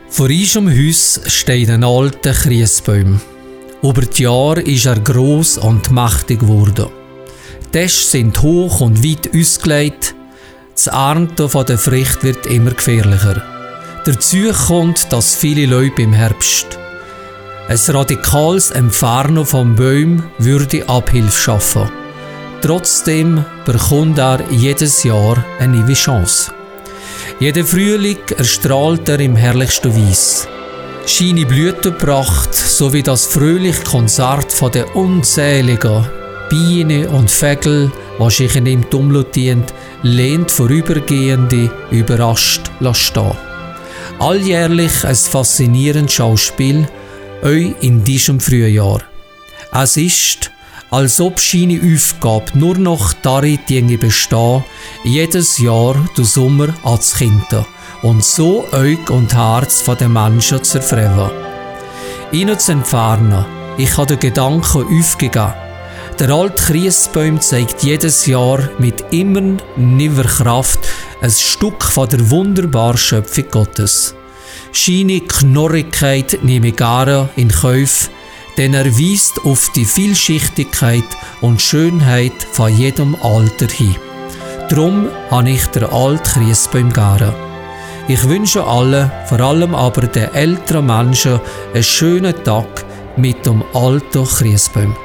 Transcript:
Vor unserem Haus steht ein alter Christbaum. Über die Jahre ist er gross und mächtig geworden. Die Äste sind hoch und weit ausgelegt. Das Ernten von der Frucht wird immer gefährlicher. Dazu kommt, dass viele Leute im Herbst. Ein radikales Entfernen vom Baum würde Abhilfe schaffen. Trotzdem bekommt er jedes Jahr eine neue Chance. Jeden Frühling erstrahlt er im herrlichsten Weiss. Seine Blütenpracht sowie das fröhliche Konzert von den unzähligen Bienen und Vögeln, die sich in ihm tummeln, lehnt Vorübergehende überrascht stehen. Alljährlich ein faszinierendes Schauspiel, auch in diesem Frühjahr. Es ist, als ob seine Aufgabe nur noch darin bestehen, jedes Jahr den Sommer anzukindern und so Auge und Herz von den Menschen zu erfreuen. Ihn zu entfernen, ich habe den Gedanken aufgegeben. Der alte Christbaum zeigt jedes Jahr mit immer neuer Kraft ein Stück von der wunderbaren Schöpfung Gottes. Seine Knorrigkeit nehme ich gerne in Kauf, denn er weist auf die Vielschichtigkeit und Schönheit von jedem Alter hin. Darum habe ich den alten Christbaum gerne. Ich wünsche allen, vor allem aber den älteren Menschen, einen schönen Tag mit dem alten Christbaum.